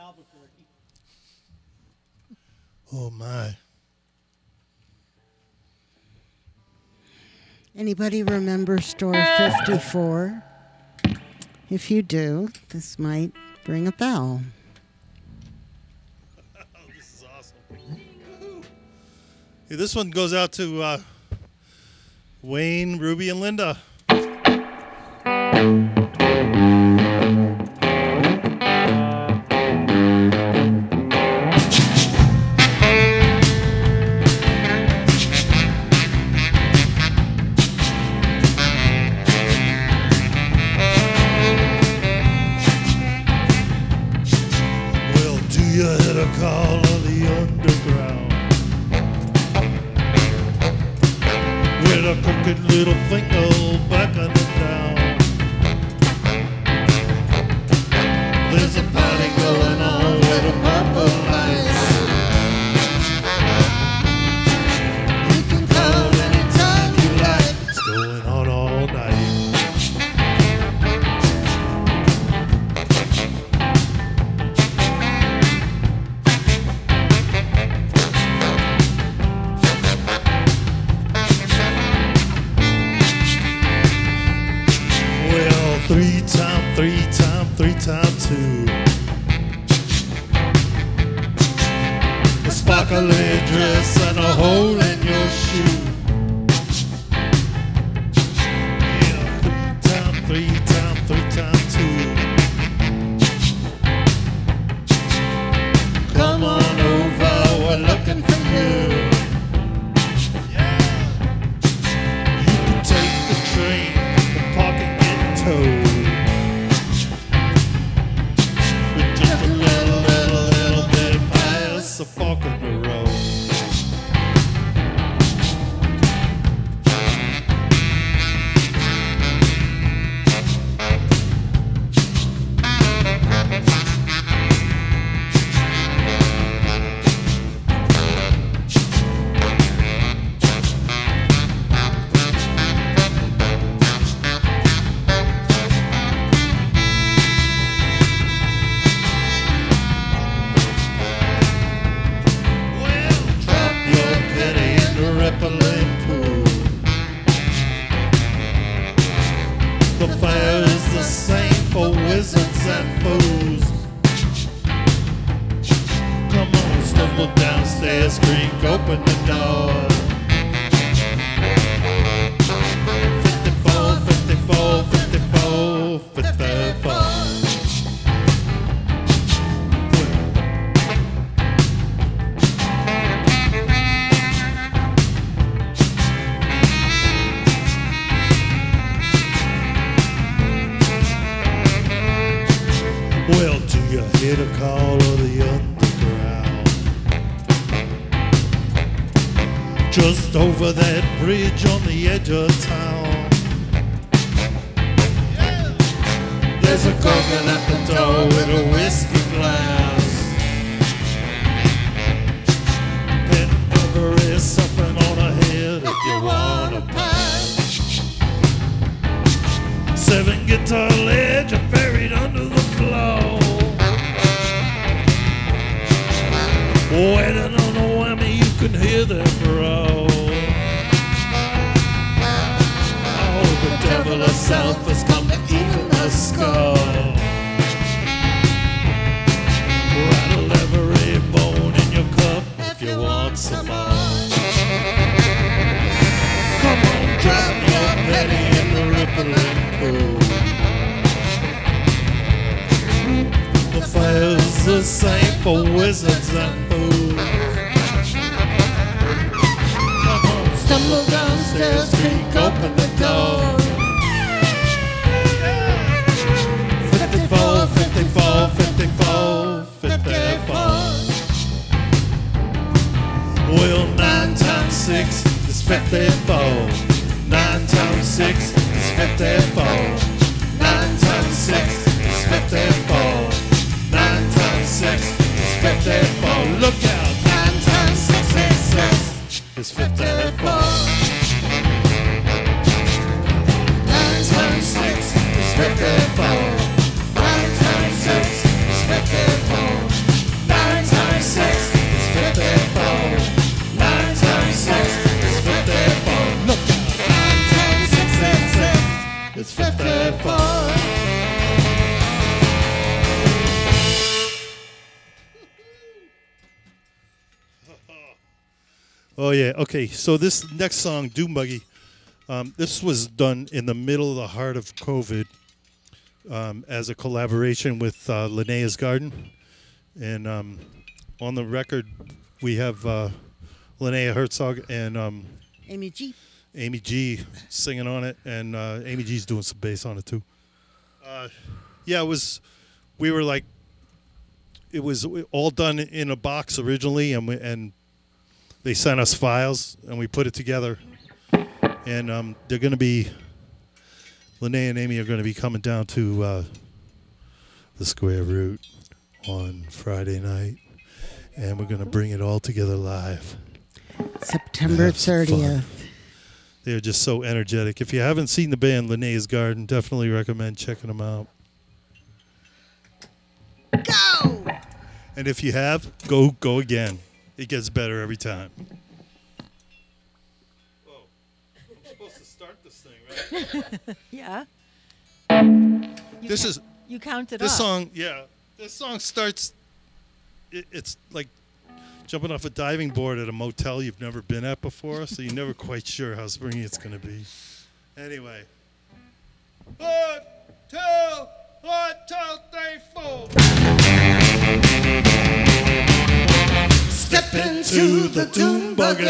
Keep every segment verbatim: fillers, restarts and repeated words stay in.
Oh, my. Anybody remember Store fifty-four? If you do, this might ring a bell. Oh, this is awesome. Hey, this one goes out to uh, Wayne, Ruby, and Linda. You heard a call of the underground with a crooked little finger beckoning down. There's a party going on with a purple lights. You can call anytime you like. It's going on all night. Three time, three time, three time two. A sparkly dress and a hole in your shoe. Yeah, three time, three time, three time two. Come on over, we're looking for you. Yeah. You can take the train, the parking get towed. A fork in the road. The fire is the same for wizards and fools. Come on, stumble downstairs, creak open the door. fifty-four, fifty-four, fifty-four, fifty-four. Well, do you hear the call of the underground? Just over that bridge on the edge of town. Yeah. There's a coffin at the door with a whiskey glass. And there is something on ahead if you wanna pass. Seven guitar ledge are buried under the floor. Waiting on a whammy, you can hear them roll. Oh, the devil herself has come to even the skull. Rattle every bone in your cup if you want some more. Come on, drop your penny in the rippling pool. The fire's the same for wizards and fools. Come on, stumble downstairs, creak open the door. fifty-four, fifty-four, fifty-four, fifty-four. Well, nine times six is fifty-four. Nine times six is fifty-four. Nine times six is fifty-four. Nine times six is fifty-four. Look out! Nine times six is six is fifty-four. Nine times six is fifty-four. Nine times six is fifty-four. Oh yeah. Okay. So this next song, Doom Buggy, um, this was done in the middle of the heart of COVID, um, as a collaboration with uh, Linnea's Garden, and um, on the record we have uh, Linnea Herzog and um, Amy G. Amy G singing on it, and uh, Amy G's doing some bass on it too. Uh, yeah, it was. We were like, it was all done in a box originally, and we, and they sent us files, and we put it together. And um, they're going to be, Linnea and Amy are going to be coming down to uh, the Square Root on Friday night, and we're going to bring it all together live. September Have some fun. thirtieth. They're just so energetic. If you haven't seen the band Linnea's Garden, definitely recommend checking them out. Go! And if you have, go go again. It gets better every time. Oh, I'm supposed to start this thing, right? Yeah. This ca- is You counted this up. song. Yeah, this song starts. It, it's like jumping off a diving board at a motel you've never been at before, so you're never quite sure how springy it's going to be. Anyway. One, two, one, two, three, four. Step into the doom buggy.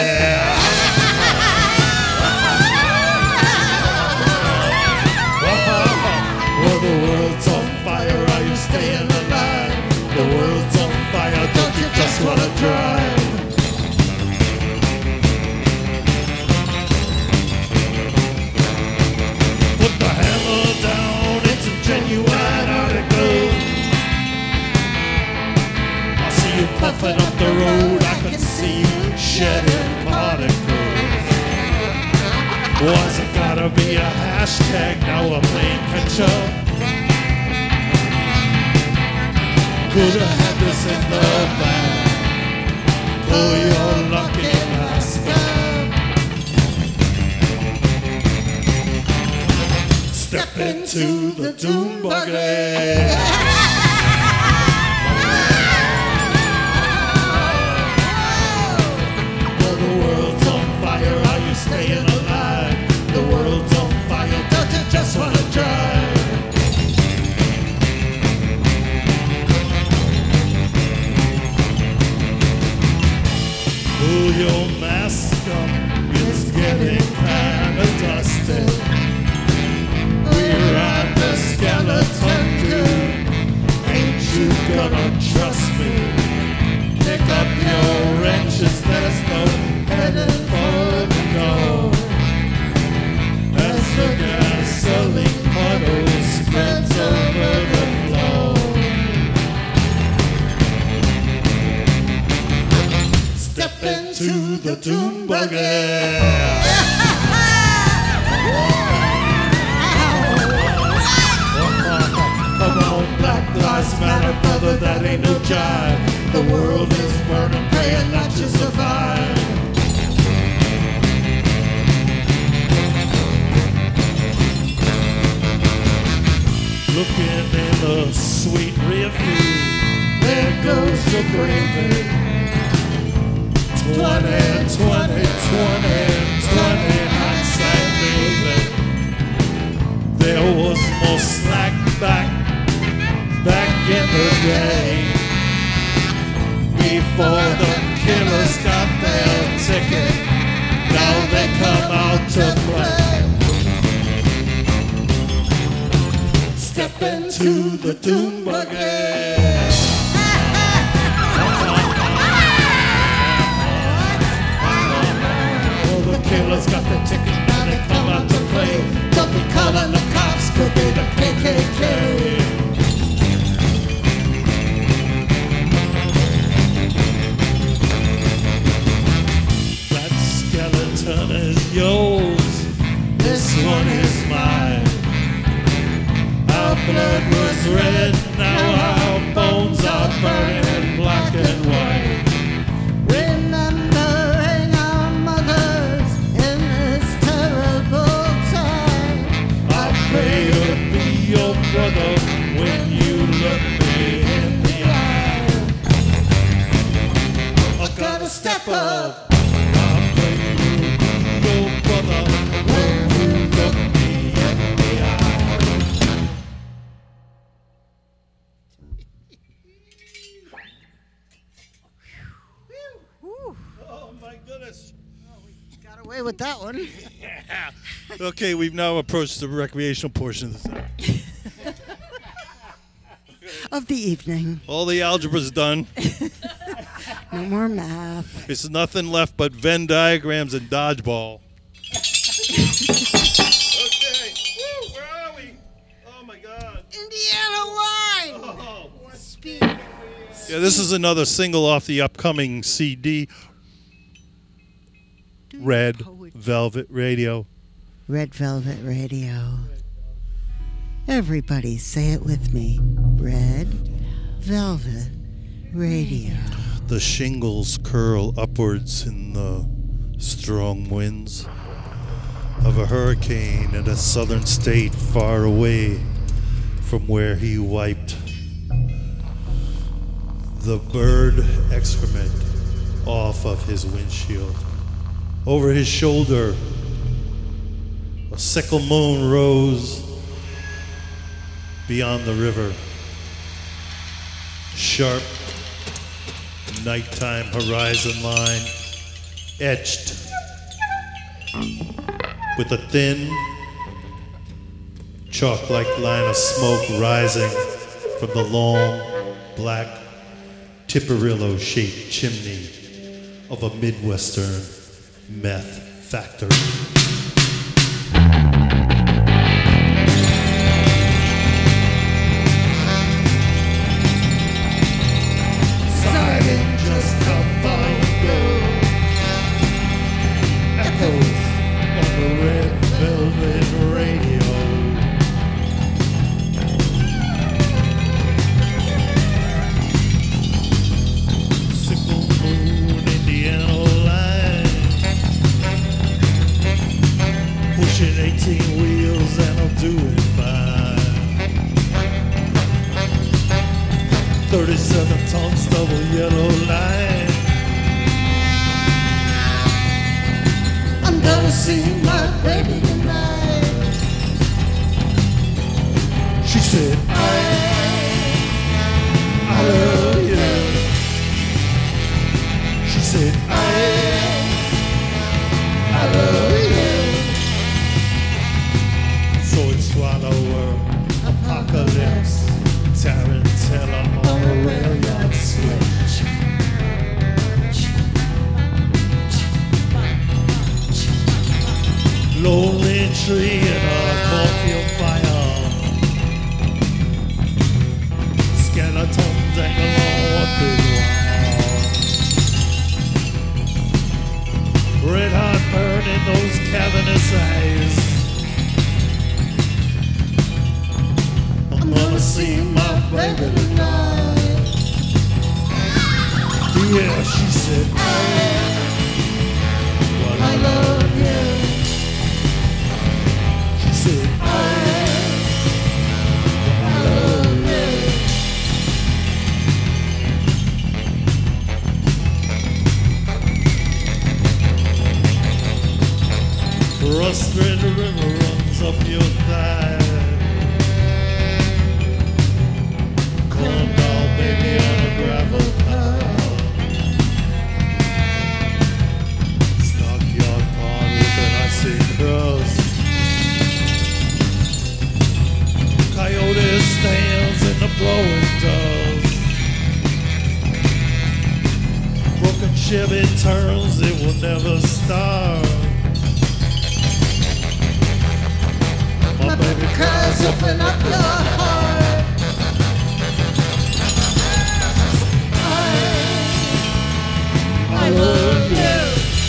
Well, the world's on fire, are you staying alive? The world's on fire, don't you just want to drive? Put the hammer down, it's a genuine article. I see you puffing up the road, I can see you shedding particles. Was it gotta be a hashtag, now we're playing catch up? Could've had this in the bag. Pull your lucky mask up. Step into the doom buggy. Well, the world's on fire, are you staying alive? The world's on fire, don't you just want to drive? Pull your mask up, it's getting kinda dusty. We're at the skeleton dude. Ain't you gonna trust me? Pick up your wrenches, there's no heading for the goal. As the gasoline puddle spreads over the floor. Step into the doom buggy. Come on, Black Lives Matter, brother, that ain't no jive. The world is burning, praying that you survive. Looking in the sweet rear view, there goes the gravy. Twenty, twenty, twenty, twenty, hindsight, baby. There was more slack back, back in the day. Before the killers got their ticket, now they come out to play. Step into the doom buggy. Killers got the ticket, now they come out to play. Don't be calling the cops, could be the K K K. That skeleton is yours, this one is mine. Our blood was red, now our bones are burning black and white. Remembering our mothers in this terrible time. I pray to be your brother when you look me in the eye. I gotta step up, away with that one. Okay, we've now approached the recreational portion of the Of the evening. All the algebra's done. No more math. There's nothing left but Venn diagrams and dodgeball. Okay. Woo, where are we? Oh my God. Indiana line. Oh. Speed. Yeah, this is another single off the upcoming C D. Red Velvet Radio. Red Velvet Radio. Everybody say it with me. Red Velvet Radio. The shingles curl upwards in the strong winds of a hurricane in a southern state far away from where he wiped the bird excrement off of his windshield. Over his shoulder, a sickle moon rose beyond the river. Sharp nighttime horizon line etched with a thin chalk-like line of smoke rising from the long black Tipperillo-shaped chimney of a Midwestern meth factory. Siding just how far you go. Echoes on the Red Velvet Radio. Sickle moon, Indiana line. Pushing eighteen wheels and I'll do it fine. thirty-seven tons, double yellow line. I'm gonna see my baby tonight. She said, I, I love you. She said, I, I love you. So it's swallower, apocalypse, tarantella on a rail yard switch. Lonely tree in a cornfield fire. Skeletons hang along a big wire. Red hot burn in those cavernous eyes. I'm gonna see my baby tonight. Yeah, she said, I, well, I love you. She said, I, well, I love you. Rust red river runs up your thigh. Corn dog baby on a gravel pile. Stockyard pond with an icy crust. Coyote stands in the blowing dust. Broken Chevy turns, it will never start. My baby cries, open up your heart. I love you.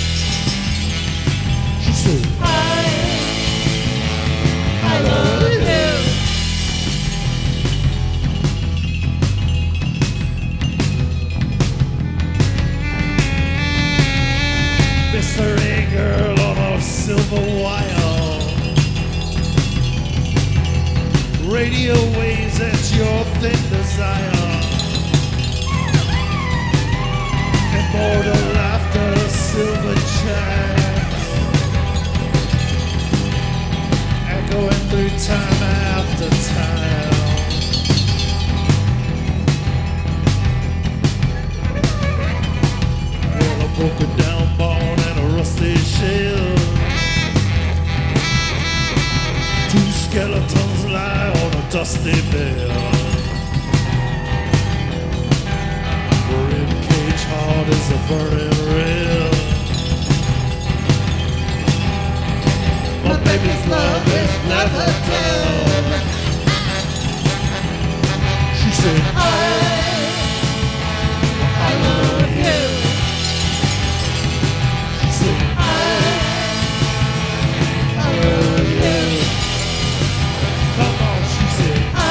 She said, I, I love you. Mystery girl on a silver wire. Radio waves at your thin desire. Immortal laughter, silver chimes, echoing through time after time. Well, a broken down bone and a rusty shell. Skeletons lie on a dusty bed. We're in cage hard as a burning red. My baby's love is never done. She said, I, I love you. She said, I, I love you. Come on, she said, I,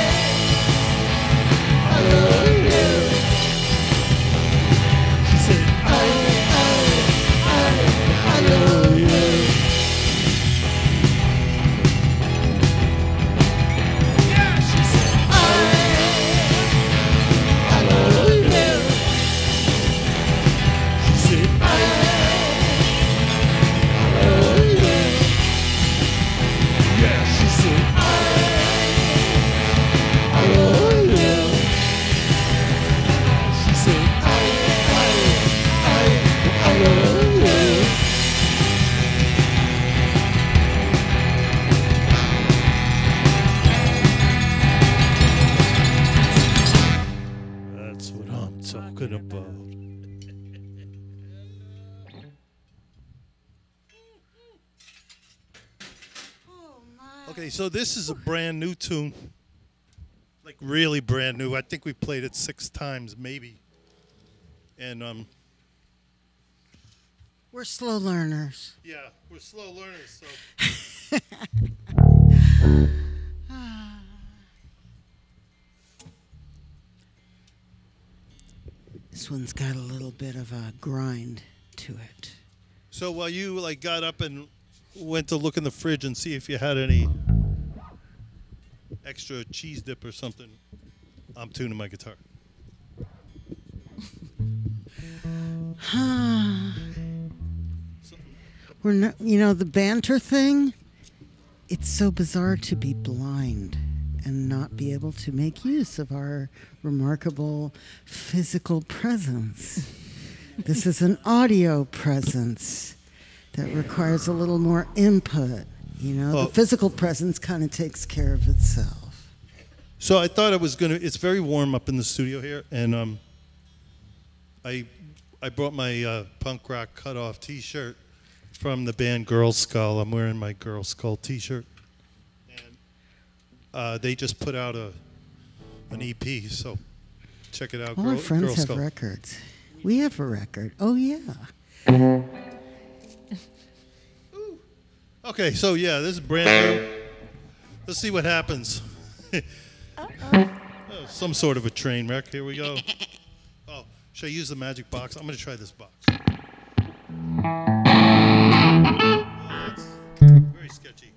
I love you. She said, I, I, I, I love you. Yeah, she said, I, I love you. She said, I, I love you. Yeah, she said, I, I love you. She said, I, I, I, I love you. That's what I'm talking about. Okay, so this is a brand new tune. Like really brand new. I think we played it six times maybe. And um We're slow learners. yeah, we're slow learners, so This one's got a little bit of a grind to it. so while you like got up and went to look in the fridge and see if you had any extra cheese dip or something, I'm tuning my guitar. We're not, you know, the banter thing, it's so bizarre to be blind and not be able to make use of our remarkable physical presence. This is an audio presence that requires a little more input. You know, Oh. the physical presence kind of takes care of itself. So I thought I was gonna. It's very warm up in the studio here, and um, I I brought my uh, punk rock cutoff T-shirt from the band Girl Skull. I'm wearing my Girl Skull T-shirt, and uh, they just put out a an E P. So check it out. All Girl, our friends Girl have Skull. records. We have a record. Oh, yeah. Okay, so yeah, this is brand new. Let's see what happens. Oh, some sort of a train wreck. Here we go. Oh, should I use the magic box? I'm going to try this box. Oh, that's very sketchy.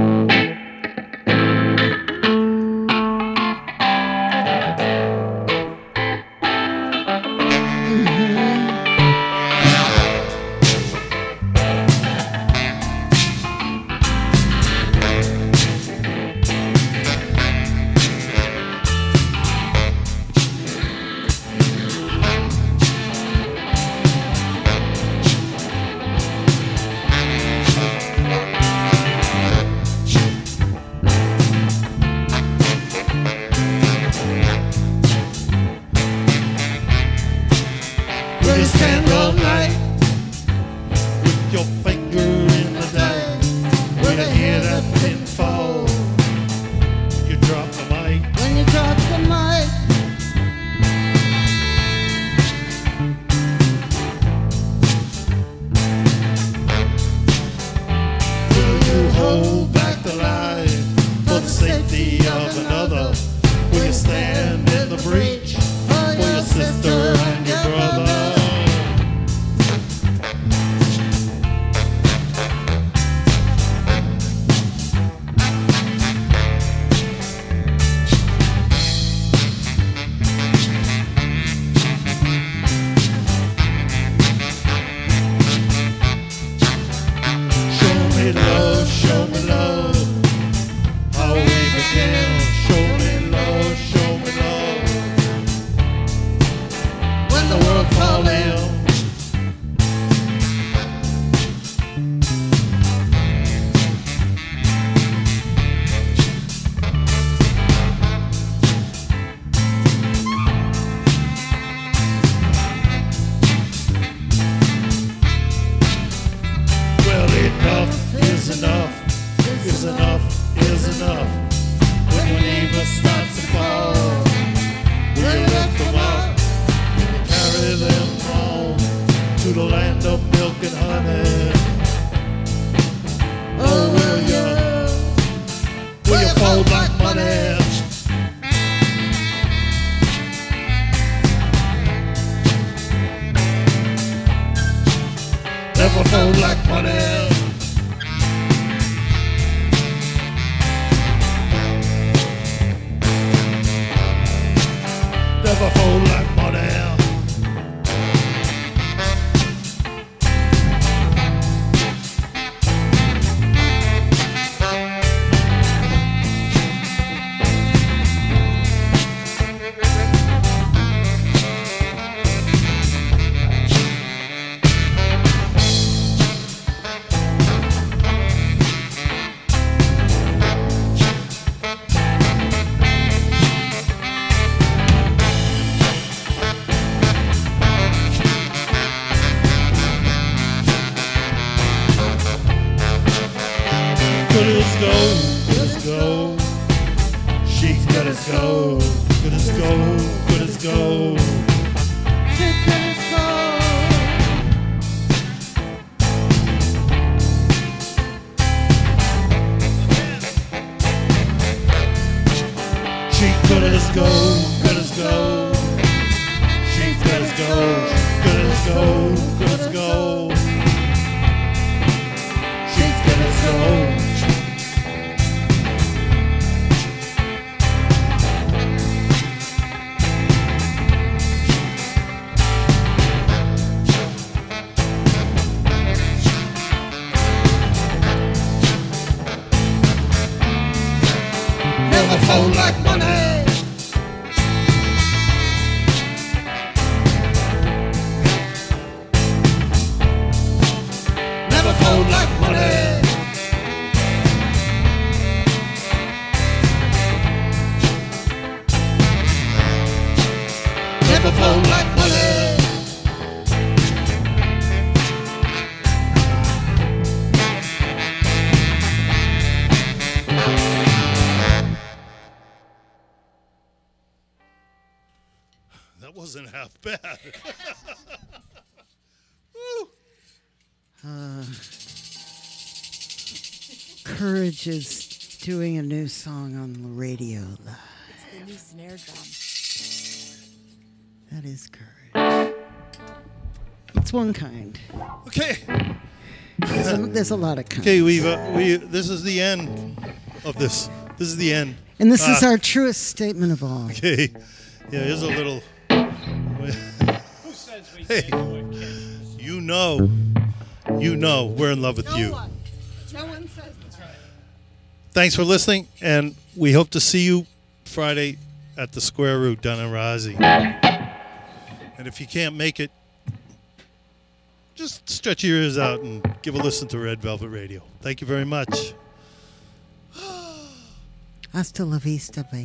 Will you stand all night with your finger in the dike? When you hear that pin fall, you drop the mic. When you drop the mic, Will you hold back the line for the safety of another? Will you stand in the breach for your sister and your brother? Show me love, show me love, how we began. Show me love, show me love. is enough, is enough. When your neighbor starts to fall, will you lift them up and carry them home to the land of milk and honey? Oh, will you, will you fold like money? Never fold like money. Never fold like money. Good as gold, good as gold. She's good as gold, good as gold, good as gold. She's good as gold. She's good as gold, good as gold. She's good as gold, good as gold, good as gold. She's good as gold. Never fold like money. Never fold like money. Never fold like money. That wasn't half bad. Woo. Uh, Courage is doing a new song on the radio. It's the new snare drum. That is Courage. It's one kind. Okay. There's a, there's a lot of kinds. Okay, we've uh, we. This is the end of this. This is the end. And this is Ah. our truest statement of all. Okay. Yeah, here's a little. Who says we Hey. can't do it, kids? You know, you know, we're in love with you. No one says that. Thanks for listening, and we hope to see you Friday at the Square Root down in Rossi. And if you can't make it, just stretch your ears out and give a listen to Red Velvet Radio. Thank you very much. Hasta la vista, baby.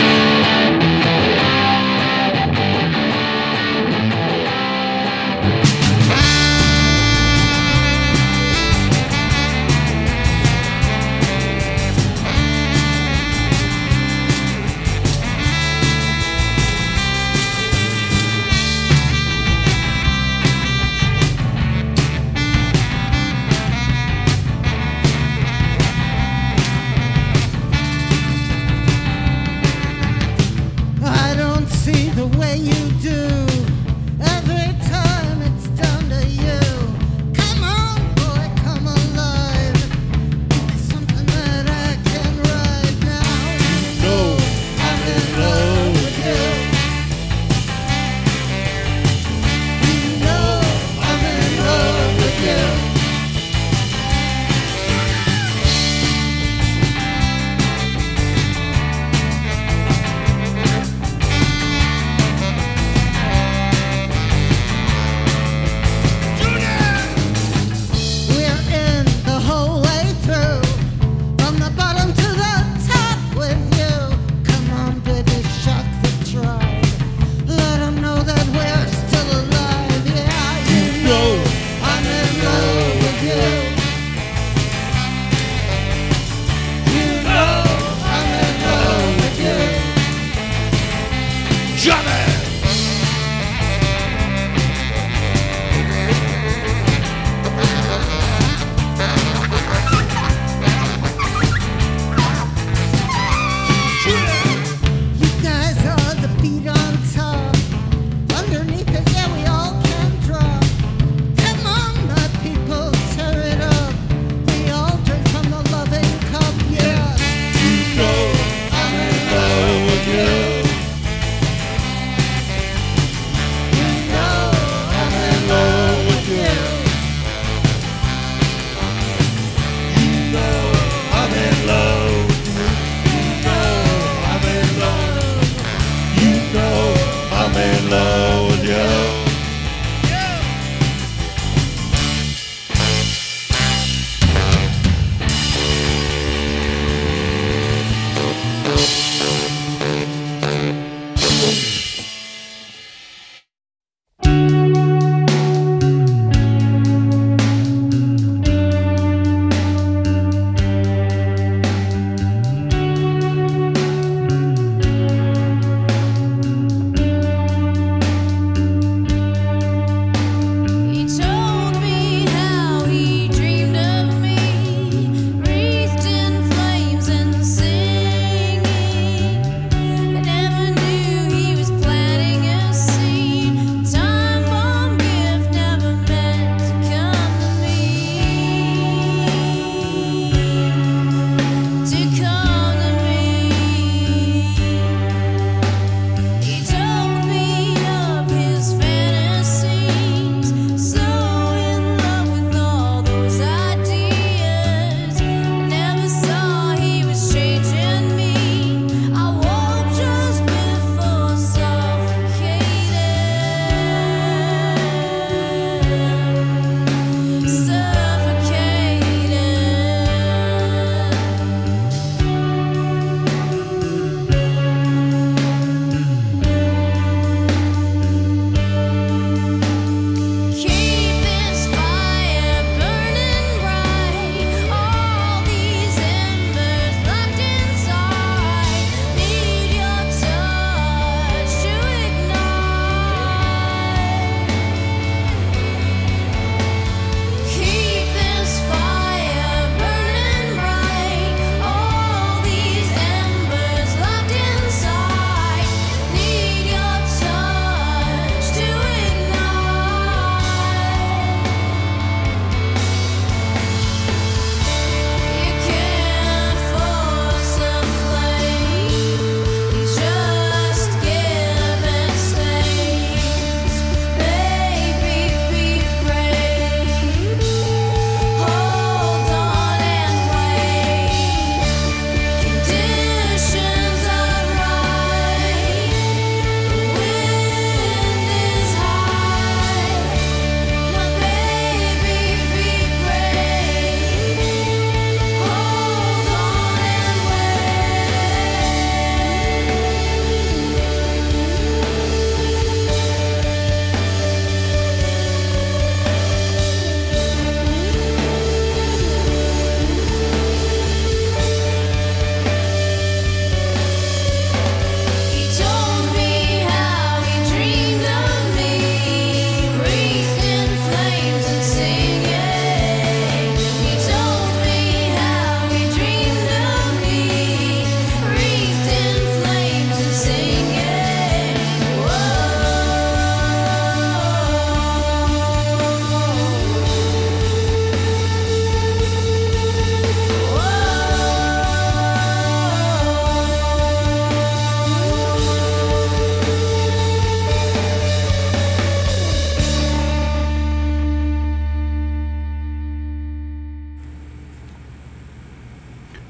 I don't see the way you do. Every time it's down to you. Come on, boy, come alive. It's something that I can write now. No, I'm in love with you. You know I'm in love with you.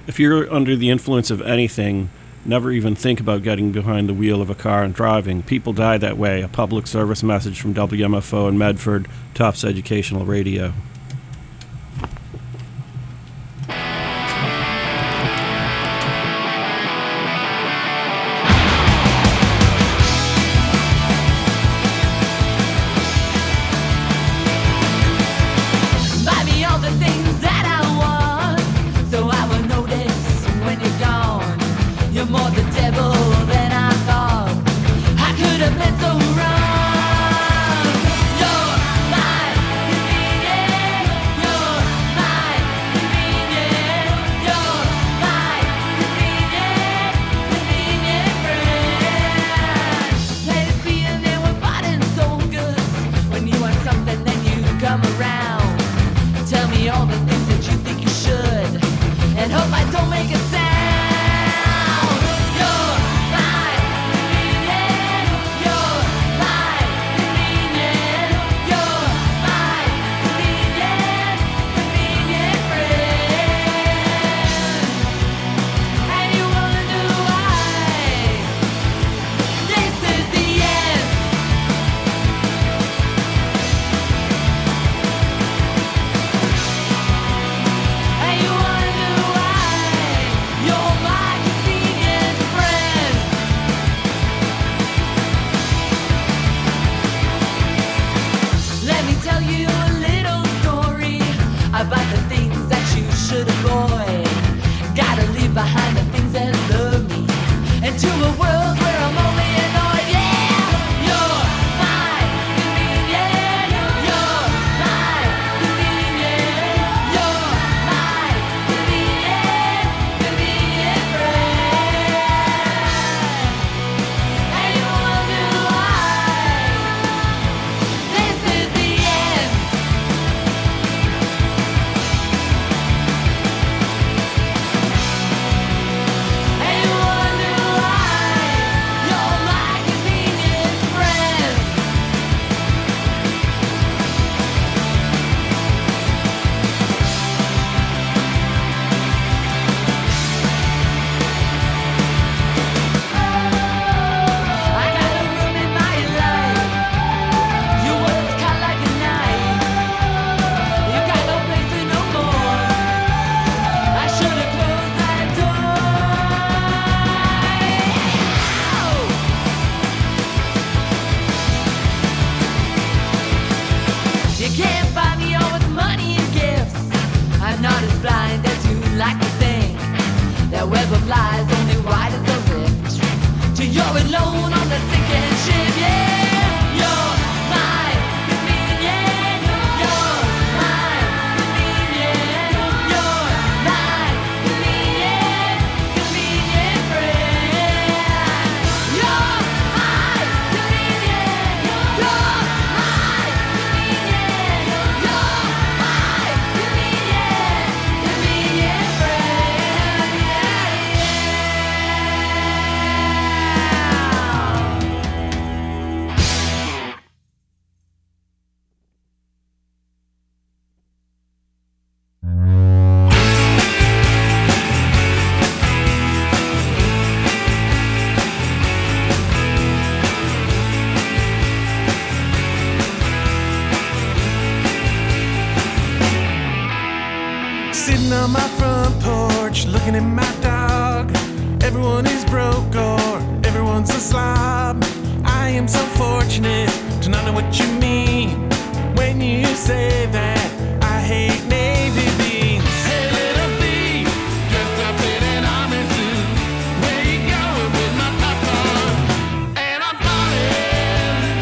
if you're under the influence of anything, never even think about getting behind the wheel of a car and driving. People die that way. A public service message from W M F O in Medford, Tufts Educational Radio. Buy me all the things that I want, so I will notice when you're gone. You're more the devil than I thought. I could have been so wrong. You're my convenient. You're my convenient. You're my convenient, convenient friend. Lesbian and we're bought and sold goods. When you want something, then you come around. Tell me all the things that you think you should, and hope I don't make a sound. You're my convenient. You're my convenient. You're my convenient, convenient friend. And you wonder why this is the end. And you wonder why you're my convenient friend. Let me tell you a little story about the things that you should avoid. Gotta leave behind the things that love me into a world where I'm only annoyed. Yeah, you're my convenient. You're my convenient. You're my convenient, convenient friend. And you wonder why this is the end. And you wonder why you're my convenient friend. I got a room in my life. Your words cut like a knife. You got no place to no more. I should have closed that door. You can't buy me all with money and gifts. I'm not as blind as you like to think. That web of lies only wide as a rift. Till you're alone on the sinking ship. Yeah, you're my convenient. You're my convenient. You're my convenient, convenient friend. You're my convenient. You're my convenient. You're my convenient, convenient friend. Yeah, yeah. Sitting on my front porch, looking at my dog. Everyone is broke or everyone's a slob. I am so fortunate to not know what you mean when you say that I hate navy beans. Hey little thief, dressed up in an army suit, where you going with my popcorn? And I'm falling,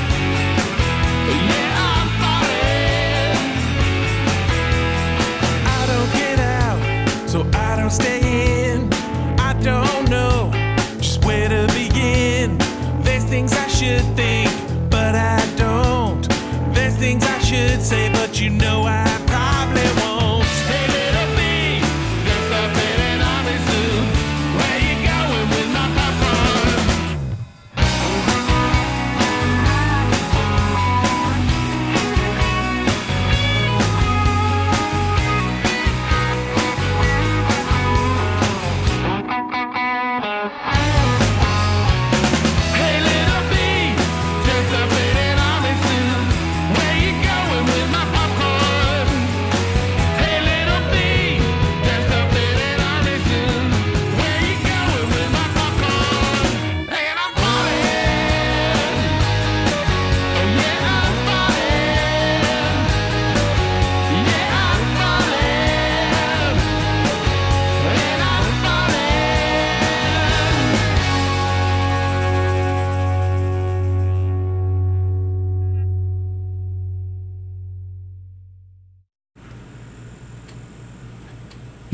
yeah I'm falling. I don't get out, so I don't stay in. I don't know just where to begin. There's things I should think, but I don't. There's things I should say, but you know I probably won't. Hey little thief, dressed up in an army suit, where you going with my popcorn?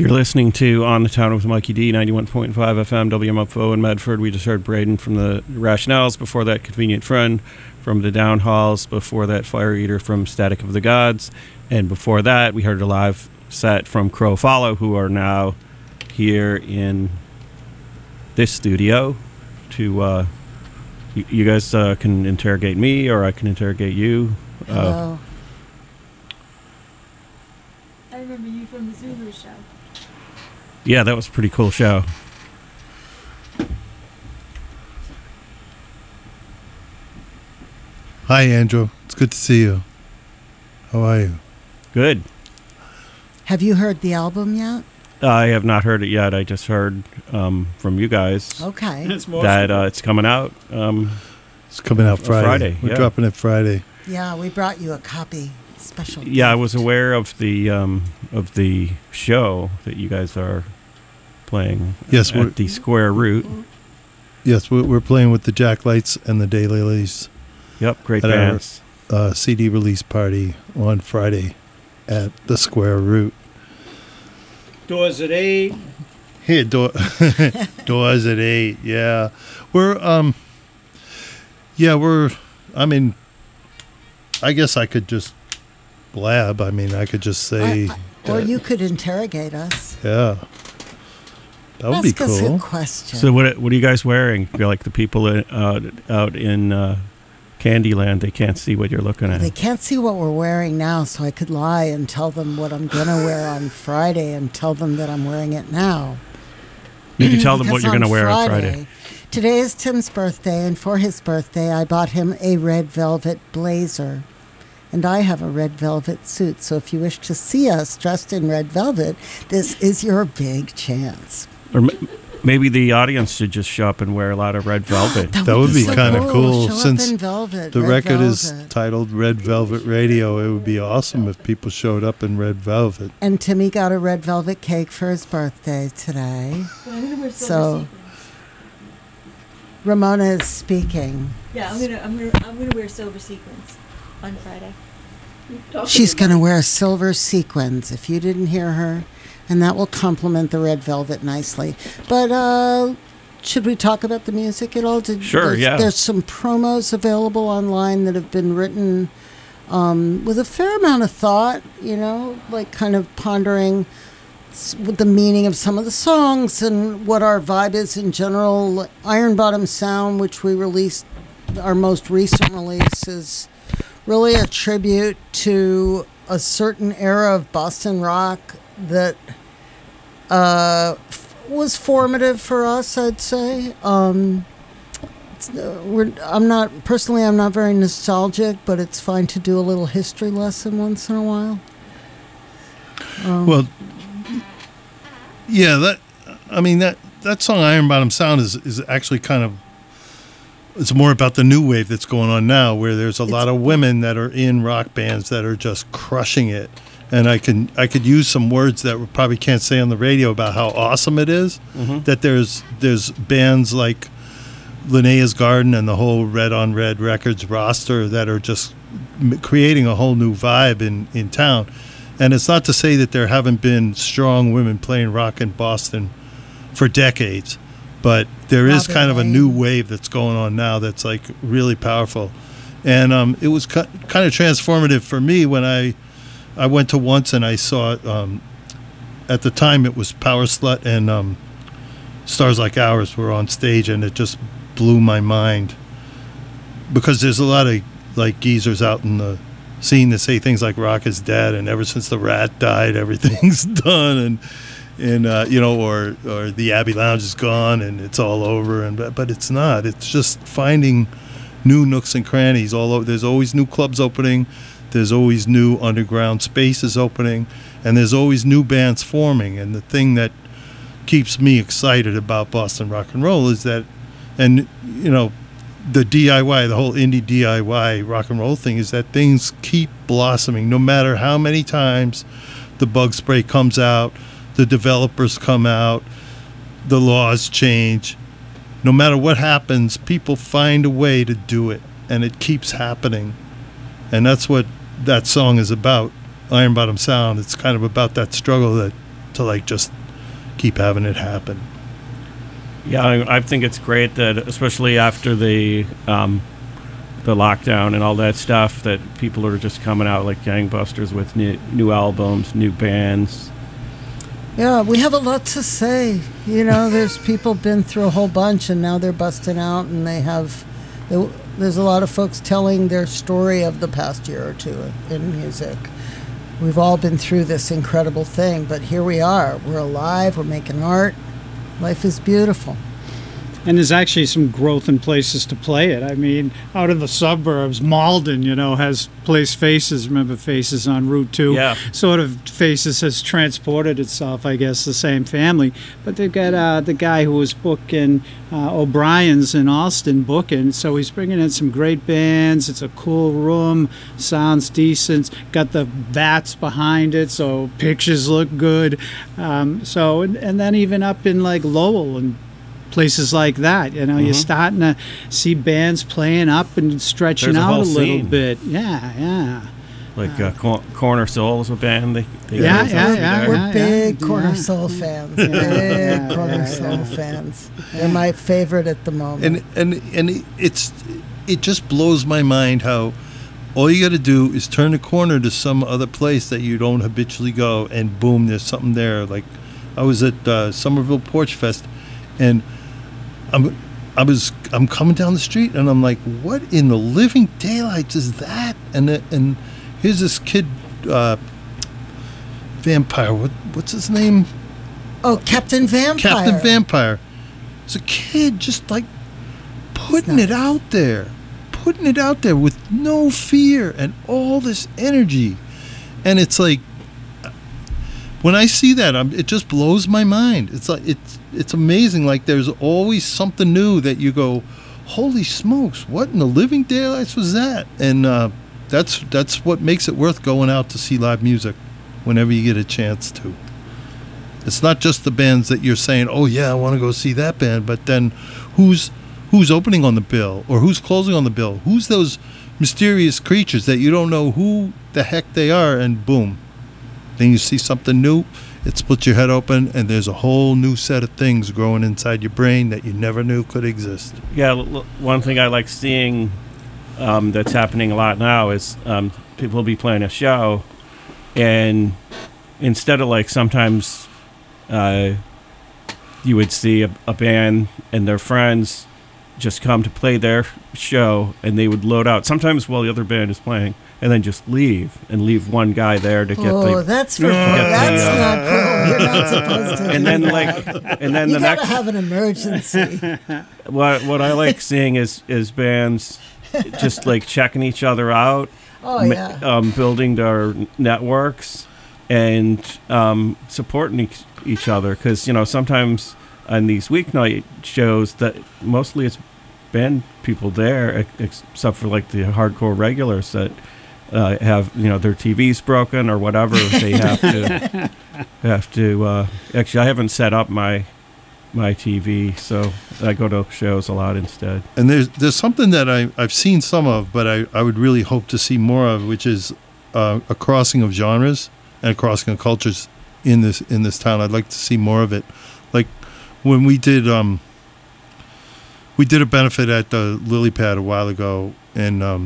You're listening to On the Town with Mikey D, ninety-one point five F M, W M F O in Medford. We just heard Braden from the Rationales. Before that, Convenient Friend from the Downhalls. Before that, Fire Eater from Static of the Gods. And before that, we heard a live set from Crow Follow, who are now here in this studio to... Uh, you, you guys uh, can interrogate me, or I can interrogate you. Uh, Hello. I remember you from the Zulu show. yeah, that was a pretty cool show. Hi, Andrew. It's good to see you. How are you? Good. Have you heard the album yet? I have not heard it yet. I just heard um, from you guys Okay. It's more that uh, it's coming out. Um, It's coming out Friday. Friday, We're yeah. dropping it Friday. Yeah, we brought you a copy. Special. yeah, I was gift. aware of the um, of the show that you guys are playing Yes, we're- at the Square Root. Yes, we're, we're playing with the Jack Lights and the Daylilies Yep, great At our- bands. uh, C D release party on Friday at the Square Root. Doors at eight. Here, door, doors at eight. Yeah, we're um, yeah, we're. I mean, I guess I could just blab. I mean, I could just say, I- I- or that- you could interrogate us. yeah, that would be Ask us a cool. question. So what what are you guys wearing? You're like the people in, uh, out in uh, Candyland, they can't see what you're looking at. They can't see what we're wearing now, so I could lie and tell them what I'm going to wear on Friday and tell them that I'm wearing it now. You can tell them what Because you're going to wear on Friday. Today is Tim's birthday, and for his birthday, I bought him a red velvet blazer. And I have a red velvet suit, so if you wish to see us dressed in red velvet, this is your big chance. Or m- maybe the audience should just show up and wear a lot of red velvet. That would be so kinda cool, Show up since in velvet, The red record is velvet. titled Red Velvet Radio. It would be awesome if people showed up in red velvet. And Timmy got a red velvet cake for his birthday today. But I'm gonna wear silver So- sequins. Ramona is speaking. Yeah, I'm gonna I'm gonna I'm gonna wear silver sequins on Friday. She's going to wear silver sequins, if you didn't hear her, and that will complement the red velvet nicely. But uh, should we talk about the music at all? Did, Sure, there's, yeah. There's some promos available online that have been written um, with a fair amount of thought, you know, like kind of pondering s- with the meaning of some of the songs and what our vibe is in general. Iron Bottom Sound, which we released, our most recent release, is really a tribute to a certain era of Boston rock that uh, f- was formative for us, I'd say. Um, it's, uh, we're, I'm not, personally, I'm not very nostalgic, but it's fine to do a little history lesson once in a while. Um, Well, yeah, that I mean that that song Iron Bottom Sound is is actually kind of it's more about the new wave that's going on now, where there's a lot of women that are in rock bands that are just crushing it. And I can I could use some words that we probably can't say on the radio about how awesome it is. That there's there's bands like Linnea's Garden and the whole Red on Red Records roster that are just m- creating a whole new vibe in, in town. And it's not to say that there haven't been strong women playing rock in Boston for decades, but there is Robin kind of a Lane. new wave that's going on now that's like really powerful. And um, it was ki- kind of transformative for me when I I went to once and I saw it. Um, at the time, it was Power Slut and um, Stars Like Ours were on stage, and it just blew my mind because there's a lot of like geezers out in the scene that say things like rock is dead and ever since the Rat died everything's done and and uh, you know or or the Abbey Lounge is gone and it's all over and but, but it's not. It's just finding new nooks and crannies all over. There's always new clubs opening, there's always new underground spaces opening, and there's always new bands forming. And the thing that keeps me excited about Boston rock and roll is that, and you know, the D I Y, the whole indie D I Y rock and roll thing is that things keep blossoming no matter how many times the bug spray comes out, the developers come out, the laws change. No matter what happens, people find a way to do it, and it keeps happening. And that's what that song is about, Iron Bottom Sound. It's kind of about that struggle that to like just keep having it happen. Yeah, I, I think it's great that, especially after the um, the lockdown and all that stuff, that people are just coming out like gangbusters with new, new albums, new bands. Yeah, we have a lot to say. You know, there's people been through a whole bunch, and now they're busting out, and they have. They, there's a lot of folks telling their story of the past year or two in music. We've all been through this incredible thing, but here we are. We're alive. We're making art. Life is beautiful. And there's actually some growth in places to play it. I mean, out in the suburbs, Malden, you know, has Place Faces. Remember Faces on Route two? Yeah. Sort of Faces has transported itself, I guess, the same family. But they've got uh, the guy who was booking uh, O'Brien's in Austin booking. So he's bringing in some great bands. It's a cool room. Sounds decent. Got the vats behind it, so pictures look good. Um, so, and, and then even up in like Lowell and places like that, you know, mm-hmm. you're starting to see bands playing up and stretching There's a out whole a little scene. bit. Yeah, yeah. Like uh, Cor- Corner Soul is a band. They, they Yeah, got yeah, over yeah, there. We're yeah, big yeah. Corner Yeah. Soul fans. Yeah, Big yeah, Corner yeah, Soul yeah. fans. They're my favorite at the moment. And and and it's it just blows my mind how all you got to do is turn the corner to some other place that you don't habitually go, and boom, there's something there. Like I was at uh, Somerville Porch Fest, and I'm I was I'm coming down the street, and I'm like, what in the living daylights is that? And it, and here's this kid, uh, Vampire. What what's his name? Oh, Captain Vampire. Captain Vampire. It's a kid just like putting it out there, putting it out there with no fear and all this energy. And it's like, when I see that, I'm, it just blows my mind. It's like it's it's amazing. Like there's always something new that you go, holy smokes, what in the living daylights was that? And uh, that's that's what makes it worth going out to see live music whenever you get a chance to. It's not just the bands that you're saying, oh yeah, I want to go see that band, but then who's who's opening on the bill or who's closing on the bill? Who's those mysterious creatures that you don't know who the heck they are, and boom, then you see something new, it splits your head open, and there's a whole new set of things growing inside your brain that you never knew could exist. Yeah, l- l- one thing I like seeing um, that's happening a lot now is um, people will be playing a show, and instead of like sometimes uh, you would see a, a band and their friends just come to play their show, and they would load out sometimes while the other band is playing, and then just leave and leave one guy there to get oh, the. that's for, the, that's uh, not cool. You're not supposed to. And do then that. like, and then you the gotta next. have an emergency. What what I like seeing is is bands just like checking each other out, Oh ma- yeah. um, building their networks, and um, supporting each, each other. Because you know sometimes on these weeknight shows that mostly it's band people there, ex- except for like the hardcore regulars that uh, have you know their T V's broken or whatever. They have to have to. Uh, actually, I haven't set up my my T V, so I go to shows a lot instead. And there's there's something that I, I've seen some of, but I, I would really hope to see more of, which is uh, a crossing of genres and a crossing of cultures in this in this town. I'd like to see more of it. Like when we did um we did a benefit at the Lily Pad a while ago, and um,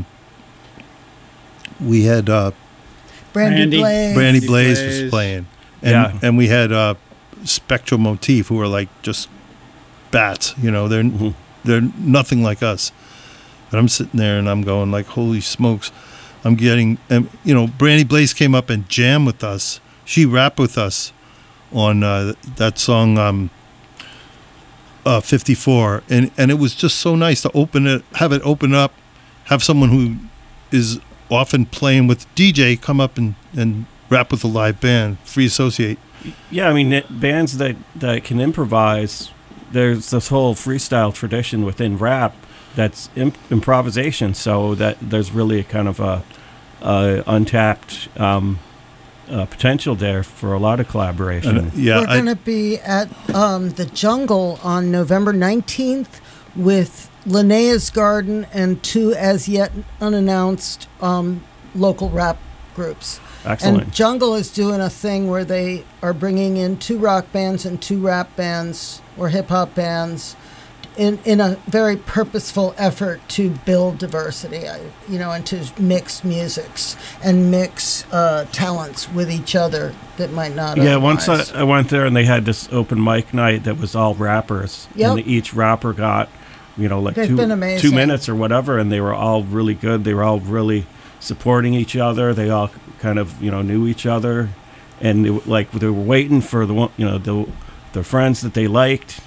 we had uh, Brandy, Brandy. Blaze. Brandy Blaze. Blaze was playing, and Yeah. and we had uh, Spectral Motif, who are like just bats. You know, they're Mhm. they're nothing like us. But I'm sitting there and I'm going like, holy smokes, I'm getting. And you know, Brandy Blaze came up and jammed with us. She rapped with us on uh, that song. Um, Uh, fifty-four, and and it was just so nice to open it, have it open up, have someone who is often playing with D J come up and, and rap with a live band, free associate. Yeah, I mean it, bands that, that can improvise. There's this whole freestyle tradition within rap that's imp- improvisation. So that there's really a kind of a, a untapped um, uh, potential there for a lot of collaboration. And, uh, yeah, We're I, going to be at um, the Jungle on November nineteenth with Linnea's Garden and two as yet unannounced um, local rap groups. Excellent. And Jungle is doing a thing where they are bringing in two rock bands and two rap bands or hip hop bands in, in a very purposeful effort to build diversity, I- you know, and to mix musics and mix uh, talents with each other that might not Yeah, otherwise. once I, I went there and they had this open mic night that was all rappers. Yep. And each rapper got, you know, like They've two, been two amazing. minutes or whatever, and they were all really good. They were all really supporting each other. They all kind of, you know, knew each other. And they, were- like they were waiting for the one, you know, the, their friends that they liked,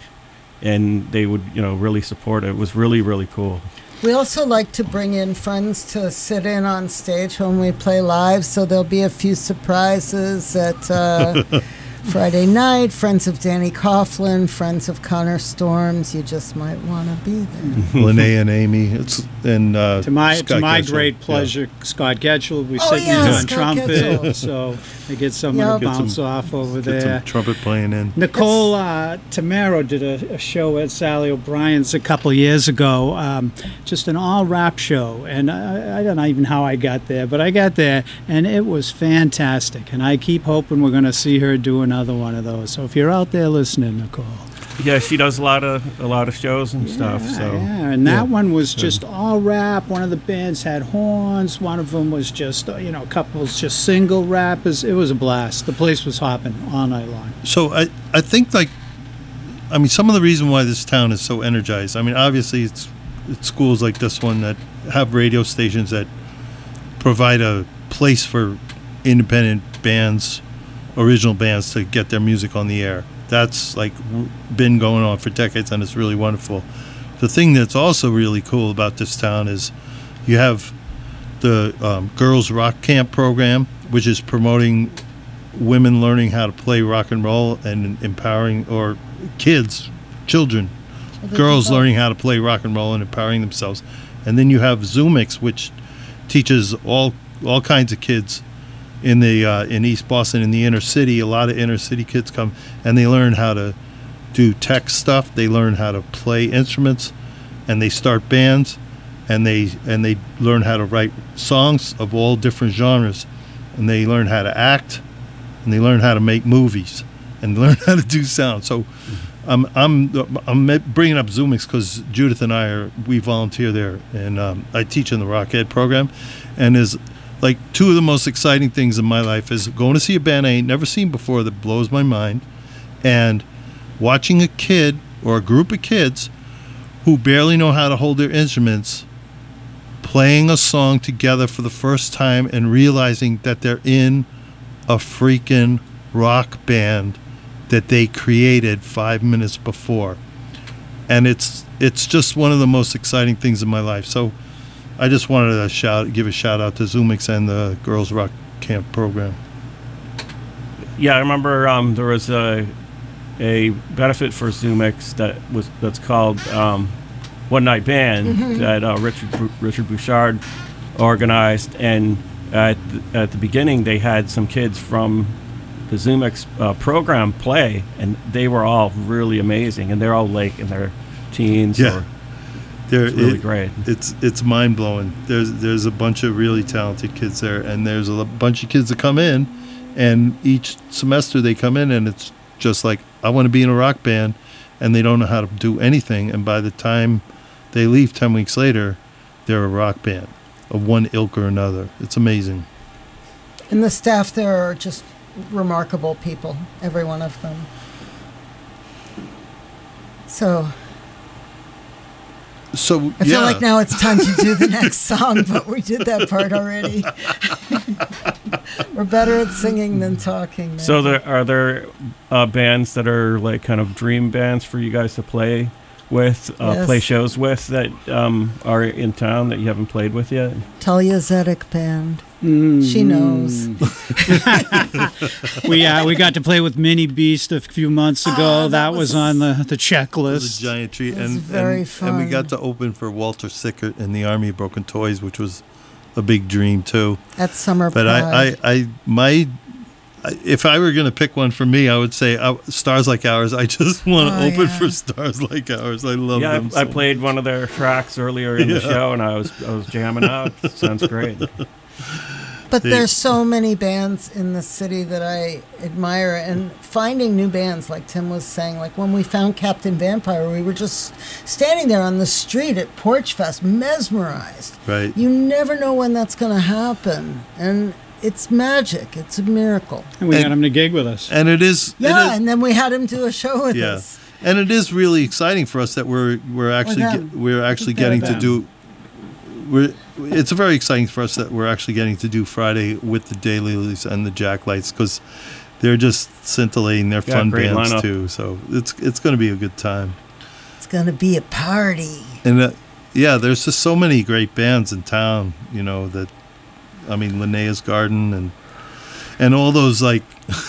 and they would, you know, really support it. It was really, really cool. We also like to bring in friends to sit in on stage when we play live, so there'll be a few surprises at uh, Friday night. Friends of Danny Coughlin, friends of Connor Storms. You just might want to be there. Linnea and Amy. It's and uh, To my Scott to my Getchell. great Yeah. pleasure, Scott Getchell. We Oh, sit yeah, on Scott trumpet, Getchell. so I get someone Yep. to Get some- bounce off over Get there. some trumpet playing in. Nicole uh, Tamaro did a, a show at Sally O'Brien's a couple years ago, um, just an all rap show. And I, I don't know even how I got there, but I got there and it was fantastic. And I keep hoping we're going to see her do another one of those. So if you're out there listening, Nicole. Yeah, she does a lot of a lot of shows and stuff. Yeah, So yeah, and that Yeah. one was just all rap. One of the bands had horns. One of them was just, uh, you know, a couple was just single rappers. It was a blast. The place was hopping all night long. So I, I think like, I mean, some of the reason why this town is so energized. I mean, obviously it's, it's schools like this one that have radio stations that provide a place for independent bands, original bands to get their music on the air. That's like w- been going on for decades, and it's really wonderful. The thing that's also really cool about this town is you have the um, Girls Rock Camp program, which is promoting women learning how to play rock and roll and empowering, or kids, children, girls learning how to play rock and roll and empowering themselves. And then you have Zoomix, which teaches all all kinds of kids in the uh, in East Boston, in the inner city. A lot of inner city kids come and they learn how to do tech stuff. They learn how to play instruments, and they start bands, and they and they learn how to write songs of all different genres, and they learn how to act, and they learn how to make movies, and learn how to do sound. So I'm I'm I'm bringing up Zoomix because Judith and I are we volunteer there, and um, I teach in the Rock Ed program, and is like two of the most exciting things in my life is going to see a band I ain't never seen before that blows my mind, and watching a kid or a group of kids who barely know how to hold their instruments playing a song together for the first time and realizing that they're in a freaking rock band that they created five minutes before. And it's it's just one of the most exciting things in my life. So I just wanted to shout give a shout out to Zoomix and the Girls Rock Camp program. yeah, I remember um, there was a a benefit for Zoomix that was that's called um, One Night Band that uh, Richard Bu- Richard Bouchard organized, and at the, at the beginning they had some kids from the Zoomix uh, program play, and they were all really amazing, and they're all like in their teens. Yeah. Or, They're, It's really it- great. It's it's mind blowing. There's there's a bunch of really talented kids there, and there's a l- bunch of kids that come in, and each semester they come in, and it's just like, I want to be in a rock band, and they don't know how to do anything, and by the time they leave ten weeks later, they're a rock band of one ilk or another. It's amazing. And the staff there are just remarkable people, every one of them. So So I yeah, feel like now it's time to do the next song, but we did that part already. We're better at singing than talking. Now. So there are there uh, bands that are like kind of dream bands for you guys to play with, uh, Yes. play shows with that um, are in town that you haven't played with yet? Talia Zedek Band. Mm. She knows. we uh, we got to play with Mini Beast a few months ago. Oh, that, that was, was- on the, the it was checklist. a giant treat, It was and very and, and we got fun. to open for Walter Sickert and the Army of Broken Toys, which was a big dream too. At Summer But Pride. I, I, I, my, I- if I were going to pick one for me, I would say uh, Stars Like Ours. I just want to Oh, open yeah. for Stars Like Ours. I love Yeah, them. I, I so played one of their tracks earlier in the Yeah. show, and I was I was jamming out. Sounds great. But They- there's so many bands in the city that I admire, and finding new bands, like Tim was saying, like when we found Captain Vampire, we were just standing there on the street at Porch Fest, mesmerized. Right. You never know when that's going to happen, and it's magic. It's a miracle. And we And- got him to gig with us. And it is. Yeah, It is, and then we had him do a show with yeah. us. And it is really exciting for us that we're we're actually them. get, we're actually They're getting to them. do. We're it's very exciting for us that we're actually getting to do Friday with the Daylilies and the Jacklights because they're just scintillating. They're Yeah, fun great bands lineup. too. So it's it's going to be a good time. It's going to be a party. And uh, yeah, there's just so many great bands in town. You know that. I mean, Linnea's Garden and and all those like.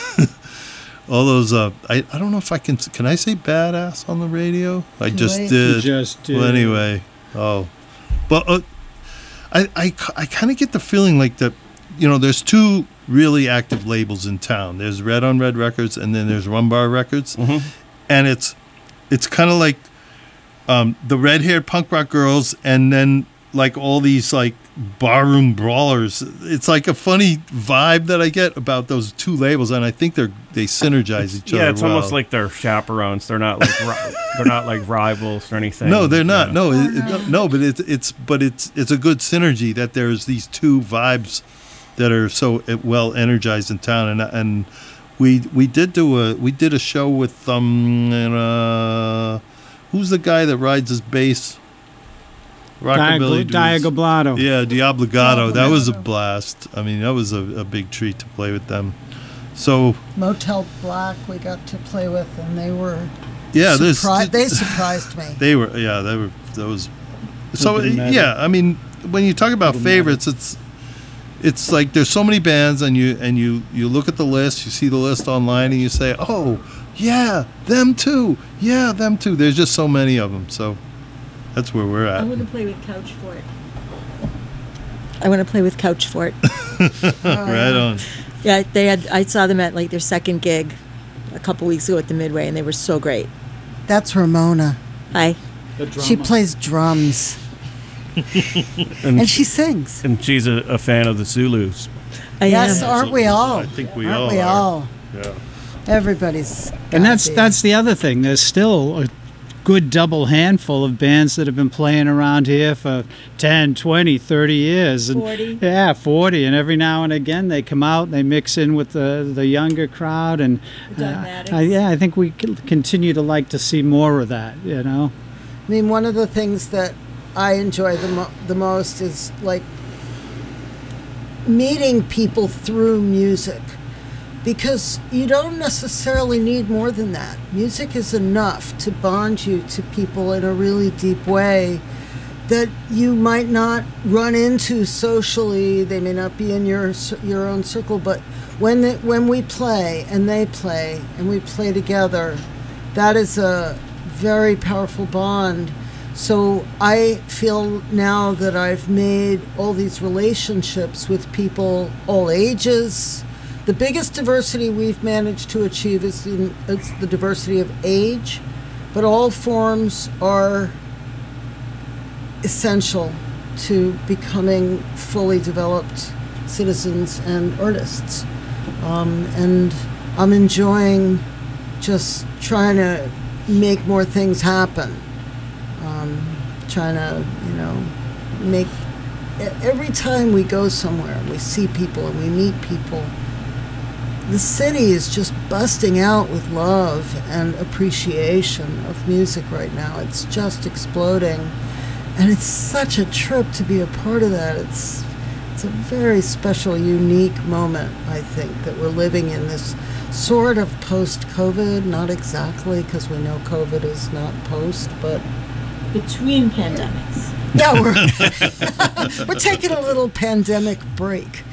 All those, uh, I, I don't know if I can, can I say badass on the radio? I Too just late. did. You just did. Well, anyway, oh. But uh, I, I, I kind of get the feeling like that, you know, there's two really active labels in town. There's Red on Red Records and then there's Rumbar Records. Mhm. And it's, it's kind of like um, the red-haired punk rock girls and then like all these like barroom brawlers. It's like a funny vibe that I get about those two labels, and I think they're they synergize each other. Yeah, it's well. almost like they're chaperones. They're not like ri- they're not like rivals or anything. No, they're not. Yeah. No, it, it- no, but it's it's but it's it's a good synergy that there's these two vibes that are so uh, well energized in town, and and we we did do a we did a show with um uh, who's the guy that rides his bass? Rockabilly dudes. Diagoblato. Yeah, Diablogato. That was a blast. I mean, that was a, a big treat to play with them. So Motel Black we got to play with, and they were yeah, there's surpri- they surprised me. They were, yeah, they were those. So Little bit meta. yeah, I mean, when you talk about Little favorites, it's it's like there's so many bands, and you and you you look at the list, you see the list online, and you say, oh yeah, them too, yeah, them too. There's just so many of them, so that's where we're I at. want to play with Couch Fort. I want to play with Couch Fort. Right on. Yeah, they had. I saw them at like their second gig a couple weeks ago at the Midway, and they were so great. That's Ramona. Hi. The She drummer. plays drums And, and she sings. and she's a, a fan of the Zulus. I Yes, am. aren't we all? I think we aren't all we are. all? Yeah. Everybody's. And that's gotta be. that's the other thing. There's still a good double handful of bands that have been playing around here for ten, twenty, thirty years. And forty. Yeah, forty. And every now and again they come out and they mix in with the, the younger crowd. And The uh, Dogmatics. I, yeah, I think we can continue to like to see more of that, you know. I mean, one of the things that I enjoy the mo- the most is like meeting people through music, because you don't necessarily need more than that. Music is enough to bond you to people in a really deep way that you might not run into socially. They may not be in your cir- your own circle, but when they, when we play and they play and we play together, that is a very powerful bond. So I feel now that I've made all these relationships with people all ages. The biggest diversity we've managed to achieve is the, is the diversity of age, but all forms are essential to becoming fully developed citizens and artists. Um, and I'm enjoying just trying to make more things happen. Um, trying to, you know, make e- every time we go somewhere and we see people and we meet people, the city is just busting out with love and appreciation of music right now. It's just exploding, and it's such a trip to be a part of that. It's it's a very special, unique moment, I think, that we're living in this sort of post-COVID, not exactly, because we know COVID is not post, but Between pandemics. yeah, we're we're taking a little pandemic break.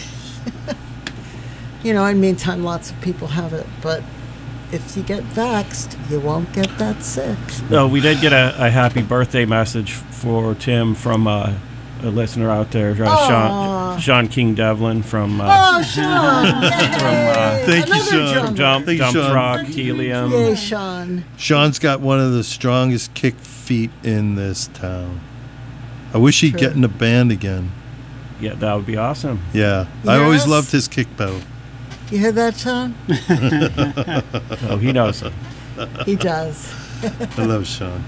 You know, in the meantime, lots of people have it, but if you get vaxxed, you won't get that sick. No, we did get a, a happy birthday message for Tim from uh, a listener out there, uh, Aw. Sean, Sean King Devlin from uh, Oh, Sean! Yay! Thank you, Another Sean. drummer. Dump, Thank you, Dump Sean. Truck, Helium. Yay, Sean. Sean's got one of the strongest kick feet in this town. I wish he'd True. get in a band again. Yeah, that would be awesome. Yeah, I always Yes. loved his kick pedal. You hear that, Sean? Oh, he knows it. He does. I love Sean.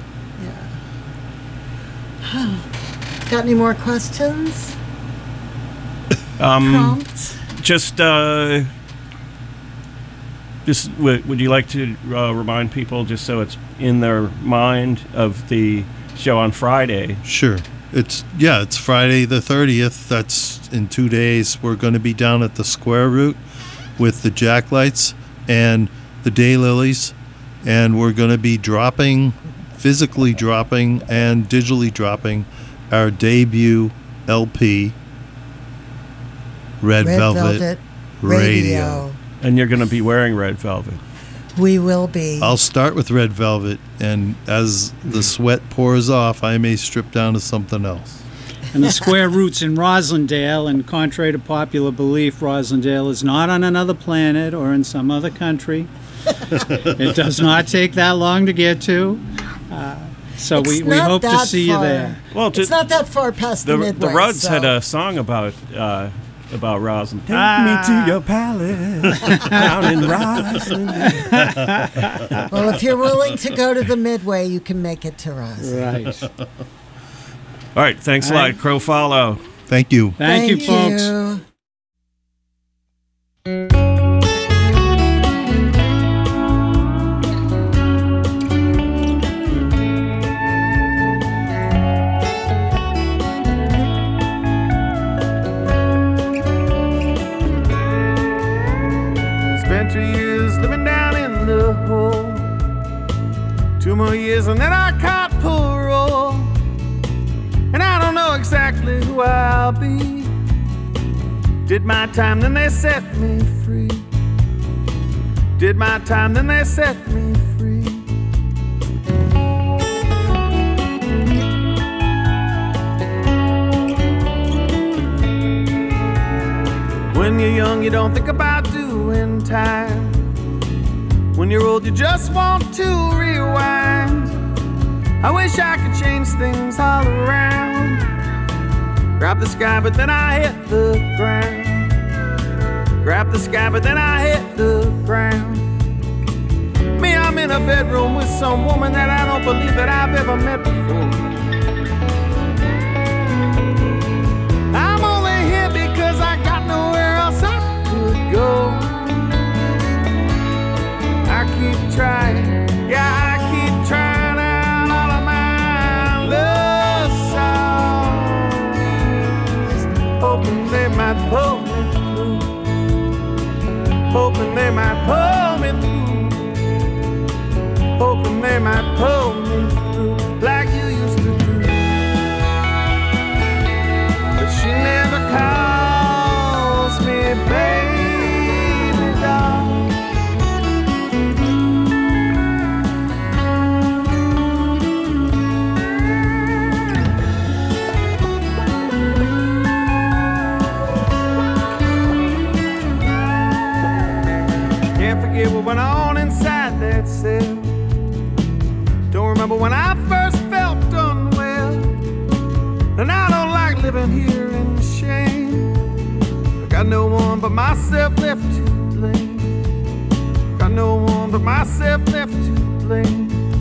Got any more questions? Um, Prompts? just, uh, just w- would you like to uh, remind people, just so it's in their mind, of the show on Friday? Sure. It's yeah, it's Friday the thirtieth. That's in two days. We're going to be down at the Square Root with the Jacklights and the Daylilies, and we're going to be dropping, physically dropping and digitally dropping our debut L P, Red, Red Velvet, Velvet Radio. Radio. And you're going to be wearing red velvet. We will be. I'll start with Red Velvet, and as the sweat pours off, I may strip down to something else. And the Square Root's in Roslindale, and contrary to popular belief, Roslindale is not on another planet or in some other country. It does not take that long to get to. Uh, so It's we, we not hope to that see you far. there. Well, It's not that far past the, the, Midway. the Ruds so. had a song about uh, about Roslyn. Take Ah. me to your palace down in Roslyn. Well, if you're willing to go to the Midway, you can make it to us. Right. All right, thanks a All lot, right. Crow Follow. Thank you. Thank, you, folks. you. Spent two years living down in the hole. Two more years and then I caught parole. And I don't know exactly who I'll be. Did my time, then they set me free. Did my time, then they set me free. When you're young, you don't think about doing time. When you're old, you just want to rewind. I wish I could change things all around. Grab the sky, but then I hit the ground. Grab the sky, but then I hit the ground. Me, I'm in a bedroom with some woman that I don't believe that I've ever met before. I'm only here because I got nowhere else I could go. I keep trying, yeah, I keep trying out all of my love songs, hoping they might pull me through, hoping they might pull me through, hoping they might pull me through like you used to do. But she never calls me baby doll. Can't forget what went on inside that cell. Don't remember when I first felt unwell. And I don't like living here in shame. I got no one but myself left to blame. Got no one but myself left to blame.